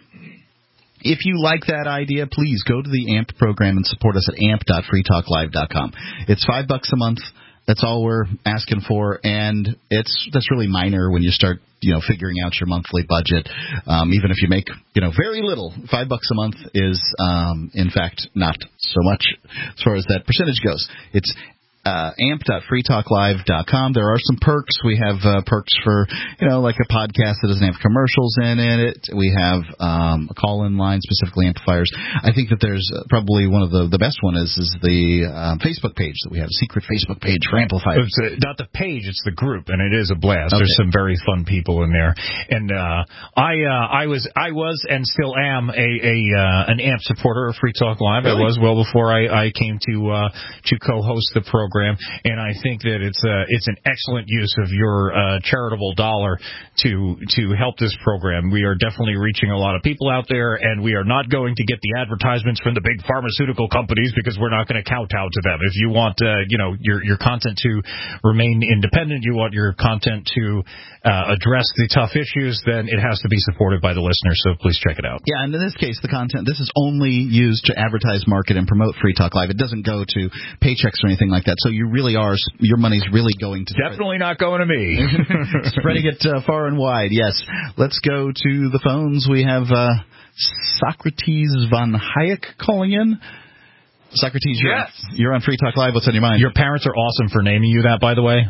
S2: If you like that idea, please go to the A M P program and support us at amp dot free talk live dot com. It's five bucks a month. That's all we're asking for, and it's that's really minor when you start, you know, figuring out your monthly budget. Um, even if you make, you know, very little, five bucks a month is, um, in fact, not so much as far as that percentage goes. It's Uh, amp dot free talk live dot com. There are some perks. We have uh, perks for, you know, like a podcast that doesn't have commercials in it. We have um, a call-in line, specifically amplifiers. I think that there's uh, probably one of the the best one is is the um, Facebook page that we have, a secret Facebook page for amplifiers.
S4: It's a, not the page, it's the group, and it is a blast.
S2: Okay.
S4: There's some very fun people in there. And uh, I uh, I was I was and still am a, a uh, an A M P supporter of Free Talk Live. Really? I was well before I, I came to uh, to co-host the program. And I think that it's a, it's an excellent use of your uh, charitable dollar to to help this program. We are definitely reaching a lot of people out there, and we are not going to get the advertisements from the big pharmaceutical companies because we're not going to kowtow to them. If you want, uh, you know, your your content to remain independent, you want your content to uh, address the tough issues, then it has to be supported by the listeners. So please check it out.
S2: Yeah, and in this case, the content this is only used to advertise, market, and promote Free Talk Live. It doesn't go to paychecks or anything like that. so you really are, your money's really going to...
S4: Definitely not going to me.
S2: Spreading it uh, far and wide, yes. Let's go to the phones. We have uh, Socrates von Hayek calling in. Socrates, you're,
S5: yes.
S2: you're on Free Talk Live. What's on your mind?
S4: Your parents are awesome for naming you that, by the way.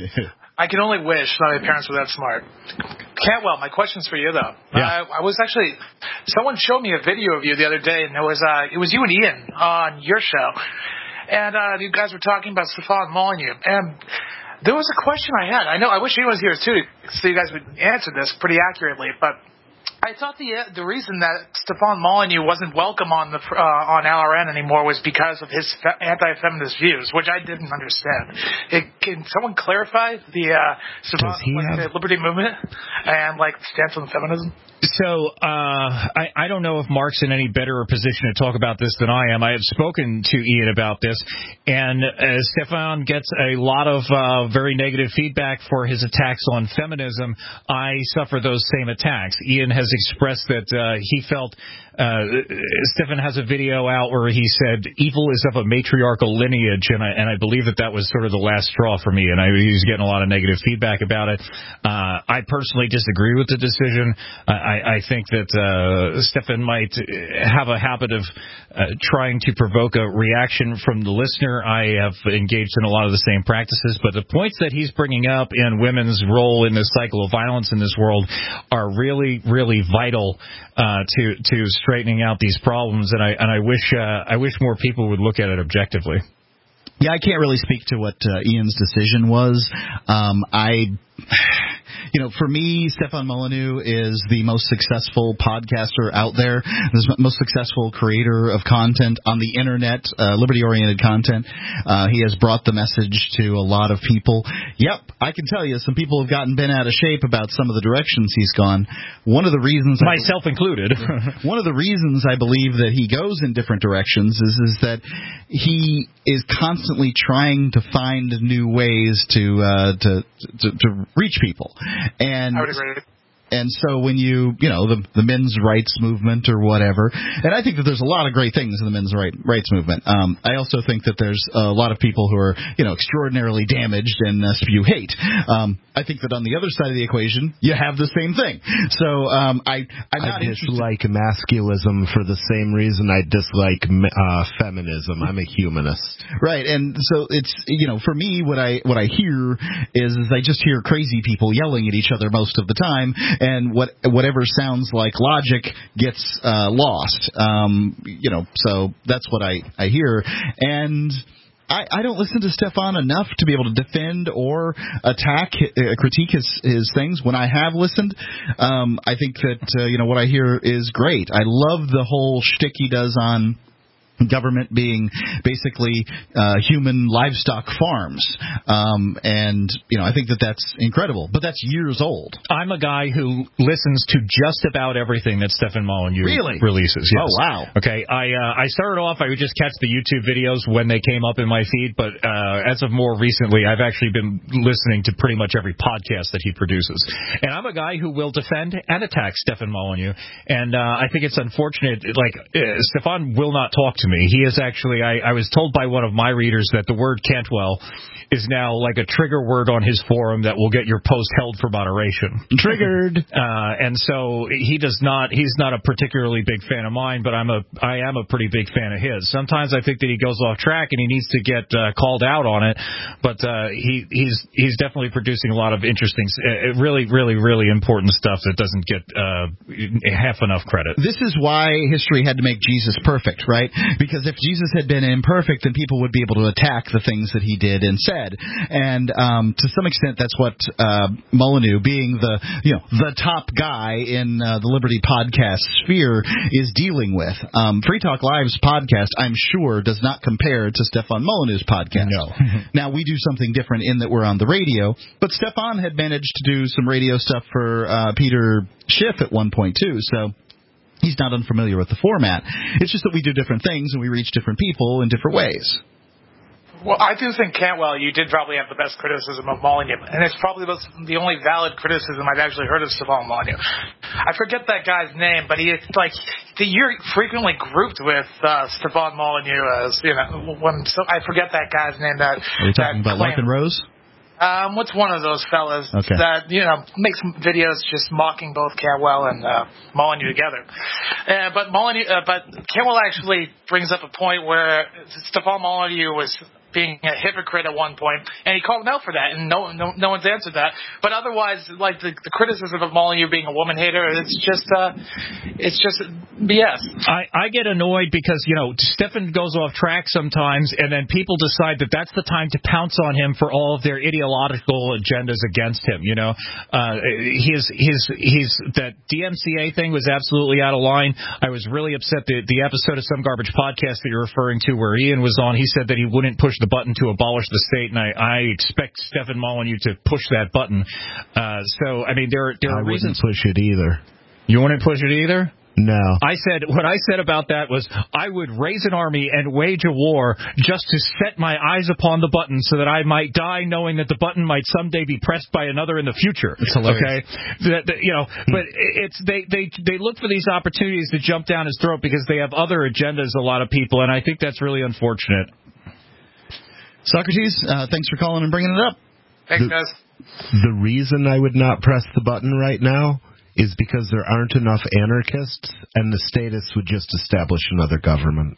S5: I can only wish my parents were that smart. Cantwell, my question's for you, though.
S4: Yeah.
S5: Uh, I was actually... Someone showed me a video of you the other day, and it was uh, it was you and Ian on your show. And uh, you guys were talking about Stefan Molyneux. And there was a question I had. I know I wish Ian was here, too, so you guys would answer this pretty accurately. But I thought the uh, the reason that Stefan Molyneux wasn't welcome on the uh, on L R N anymore was because of his fe- anti-feminist views, which I didn't understand. It, can someone clarify the uh, Stefan, like, the Liberty Movement and like stance on feminism?
S4: So uh, I, I don't know if Mark's in any better position to talk about this than I am. I have spoken to Ian about this, and uh, Stefan gets a lot of uh, very negative feedback for his attacks on feminism. I suffer those same attacks. Ian has expressed that uh, he felt uh, Stefan has a video out where he said evil is of a matriarchal lineage, and I, and I believe that that was sort of the last straw for me, and I, he was getting a lot of negative feedback about it. Uh, I personally disagree with the decision. Uh, I, I think that uh, Stefan might have a habit of uh, trying to provoke a reaction from the listener. I have engaged in a lot of the same practices, but the points that he's bringing up in women's role in this cycle of violence in this world are really, really vital uh, to to straightening out these problems. And I and I wish uh, I wish more people would look at it objectively.
S2: Yeah, I can't really speak to what uh, Ian's decision was. Um, I. You know, for me, Stefan Molyneux is the most successful podcaster out there, the most successful creator of content on the internet, uh, liberty-oriented content. Uh, he has brought the message to a lot of people. Yep, I can tell you, some people have gotten bent out of shape about some of the directions he's gone. One of the reasons,
S4: myself I be- included,
S2: one of the reasons I believe that he goes in different directions is is that he is constantly trying to find new ways to uh, to, to to reach people. And
S5: I would agree.
S2: And so when you, you know, the the men's rights movement or whatever, and I think that there's a lot of great things in the men's right, rights movement. Um, I also think that there's a lot of people who are, you know, extraordinarily damaged and uh, spew hate. Um, I think that on the other side of the equation, you have the same thing. So um, I, I'm not
S3: I dislike masculism for the same reason I dislike uh, feminism. I'm a humanist.
S2: Right, and so it's, you know, for me, what I what I hear is, is I just hear crazy people yelling at each other most of the time. And what whatever sounds like logic gets uh, lost, um, you know. So that's what I, I hear, and I, I don't listen to Stefan enough to be able to defend or attack, uh, critique his his things. When I have listened, um, I think that uh, you know what I hear is great. I love the whole shtick he does on government being basically uh, human livestock farms, um, and you know I think that that's incredible. But that's years old.
S4: I'm a guy who listens to just about everything that Stefan Molyneux
S2: really?
S4: releases. Yes.
S2: Oh wow!
S4: Okay, I uh, I started off I would just catch the YouTube videos when they came up in my feed, but uh, as of more recently, I've actually been listening to pretty much every podcast that he produces. And I'm a guy who will defend and attack Stefan Molyneux, and uh, I think it's unfortunate. Like uh, Stefan will not talk to me. He is actually, I, I was told by one of my readers that the word Cantwell is now like a trigger word on his forum that will get your post held for moderation.
S2: Triggered.
S4: Uh, and so he does not, he's not a particularly big fan of mine, but I'm a, I am a pretty big fan of his. Sometimes I think that he goes off track and he needs to get uh, called out on it, but uh, he, he's, he's definitely producing a lot of interesting, uh, really, really, really important stuff that doesn't get uh, half enough credit.
S2: This is why history had to make Jesus perfect, right? Because if Jesus had been imperfect, then people would be able to attack the things that he did and said. And um, to some extent, that's what uh, Molyneux, being the you know the top guy in uh, the Liberty podcast sphere, is dealing with. Um, Free Talk Live's podcast, I'm sure, does not compare to Stefan Molyneux's podcast.
S4: No.
S2: Now, we do something different in that we're on the radio, but Stefan had managed to do some radio stuff for uh, Peter Schiff at one point, too, so he's not unfamiliar with the format. It's just that we do different things and we reach different people in different ways.
S5: Well, I do think Cantwell, you did probably have the best criticism of Molyneux, and it's probably the, the only valid criticism I've actually heard of Stefan Molyneux. I forget that guy's name, but he like you're frequently grouped with uh, Stefan Molyneux as you know when so I forget that guy's name. That
S2: are you talking about
S5: claim.
S2: Larkin Rose?
S5: Um, what's one of those fellas
S2: okay.
S5: that, you know, makes videos just mocking both Cantwell and uh, Molyneux together. Uh, but Molyneux, uh, but Cantwell actually brings up a point where Stefan Molyneux was being a hypocrite at one point, and he called him out for that, and no no, no one's answered that. But otherwise, like the, the criticism of Molyneux being a woman hater, it's just uh, it's just B S.
S4: I, I get annoyed because, you know, Stefan goes off track sometimes, and then people decide that that's the time to pounce on him for all of their ideological agendas against him, you know. Uh, his, his, his, that D M C A thing was absolutely out of line. I was really upset. The, the episode of Some Garbage Podcast that you're referring to where Ian was on, he said that he wouldn't push the button to abolish the state, and I, I expect Stefan Molyneux to push that button. Uh, so, I mean, there, there are
S3: I
S4: reasons.
S3: wouldn't push it either.
S4: You wouldn't push it either?
S3: No.
S4: I said, what I said about that was I would raise an army and wage a war just to set my eyes upon the button so that I might die knowing that the button might someday be pressed by another in the future.
S2: It's hilarious.
S4: Okay? That, that, you know, but it's, they, they, they look for these opportunities to jump down his throat because they have other agendas, a lot of people, and I think that's really unfortunate.
S2: Socrates, uh, thanks for calling and bringing it up.
S5: Thanks,
S3: the,
S5: guys.
S3: The reason I would not press the button right now is because there aren't enough anarchists, and the statists would just establish another government.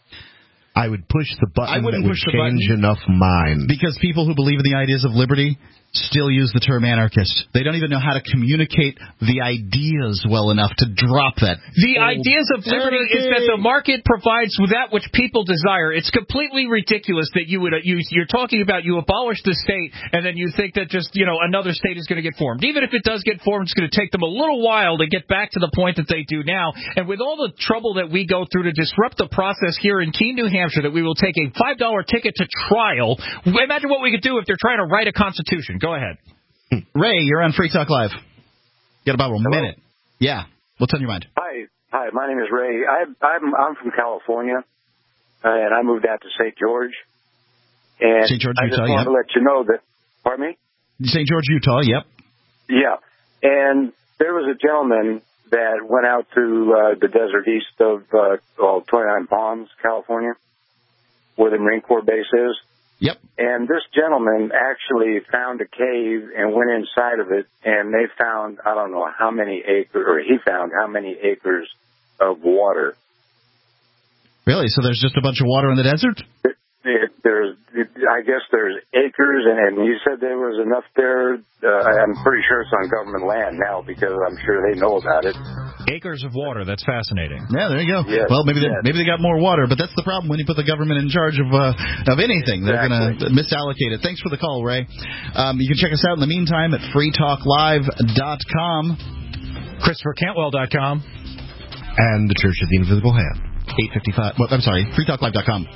S3: I would push the button
S2: I wouldn't
S3: that would
S2: push the
S3: change
S2: button
S3: enough minds.
S2: Because people who believe in the ideas of liberty still use the term anarchist. They don't even know how to communicate the ideas well enough to drop that.
S4: The ideas of liberty is that the market provides that which people desire. It's completely ridiculous that you would you, you're talking about you abolish the state and then you think that just you know another state is going to get formed. Even if it does get formed, it's going to take them a little while to get back to the point that they do now. And with all the trouble that we go through to disrupt the process here in Keene, New Hampshire, that we will take a five dollar ticket to trial. Imagine what we could do if they're trying to write a constitution. Go ahead.
S2: Ray, you're on Free Talk Live. You got about a
S6: Hello?
S2: minute. Yeah. What's on your mind?
S6: Hi. Hi, my name is Ray. I, I'm I'm from California, uh, and I moved out to Saint George. And
S2: Saint George,
S6: I
S2: Utah,
S6: just wanted
S2: yep.
S6: to let you know that, pardon me?
S2: Saint George, Utah, yep.
S6: Yeah. And there was a gentleman that went out to uh, the desert east of uh, well, twenty-nine Palms, California, where the Marine Corps base is.
S2: Yep.
S6: And this gentleman actually found a cave and went inside of it, and they found, I don't know how many acres, or he found how many acres of water.
S2: Really? So there's just a bunch of water in the desert?
S6: It, it, there's, it, I guess there's acres, and, and he said there was enough there. Uh, I'm pretty sure it's on government land now because I'm sure they know about it.
S4: Acres of water. That's fascinating.
S2: Yeah, there you go.
S6: Yes,
S2: well, maybe they,
S6: yes.
S2: maybe they got more water, but that's the problem when you put the government in charge of uh, of anything. They're
S6: Exactly.
S2: going to misallocate it. Thanks for the call, Ray. Um, you can check us out in the meantime at free talk live dot com.
S4: Christopher Cantwell dot com.
S3: And the Church of the Invisible Hand.
S2: eight fifty-five. Well, I'm sorry, free talk live dot com.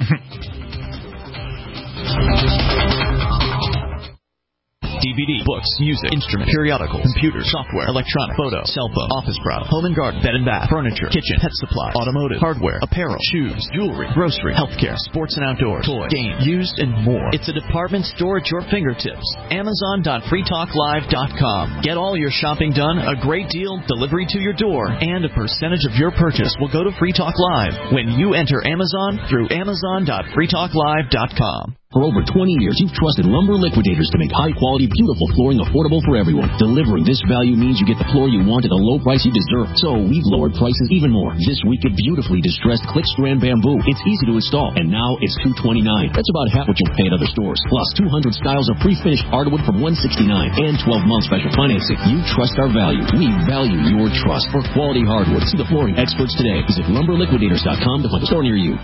S9: D V D, books, music, instruments, periodicals, computer, software, electronic, photo, cell phone, office product, home and garden, bed and bath, furniture, kitchen, pet supply, automotive, hardware, apparel, shoes, jewelry, grocery, healthcare, sports and outdoors, toys, games, used, and more. It's a department store at your fingertips. Amazon dot free talk live dot com. Get all your shopping done, a great deal, delivery to your door, and a percentage of your purchase will go to Free Talk Live when you enter Amazon through Amazon dot free talk live dot com.
S7: For over twenty years, you've trusted Lumber Liquidators to make high-quality, beautiful flooring affordable for everyone. Delivering this value means you get the floor you want at a low price you deserve. So we've lowered prices even more. This week, get beautifully distressed click strand bamboo. It's easy to install, and now it's two hundred twenty-nine dollars. That's about half what you'll pay at other stores. Plus, two hundred styles of pre-finished hardwood from one hundred sixty-nine dollars and twelve month special financing. You trust our value. We value your trust for quality hardwood. See the flooring experts today. Visit lumber liquidators dot com to find a store near you.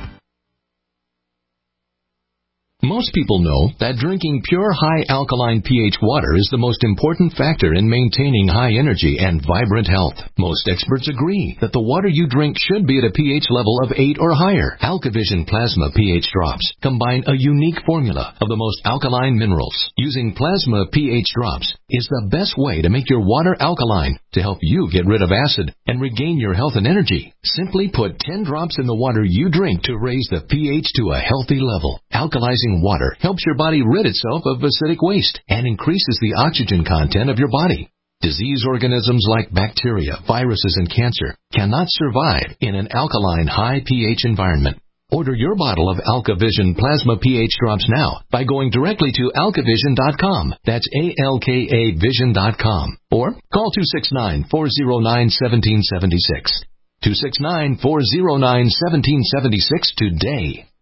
S8: Most people know that drinking pure high alkaline pH water is the most important factor in maintaining high energy and vibrant health. Most experts agree that the water you drink should be at a pH level of eight or higher. AlkaVision Plasma pH drops combine a unique formula of the most alkaline minerals. Using Plasma pH drops is the best way to make your water alkaline to help you get rid of acid and regain your health and energy. Simply put ten drops in the water you drink to raise the pH to a healthy level. Alkalizing water helps your body rid itself of acidic waste and increases the oxygen content of your body. Disease organisms like bacteria, viruses, and cancer cannot survive in an alkaline, high pH environment. Order your bottle of AlkaVision Plasma pH Drops now by going directly to alkavision dot com. That's A L K A vision dot com. Or call two six nine, four zero nine, one seven seven six. two six nine, four zero nine, one seven seven six today.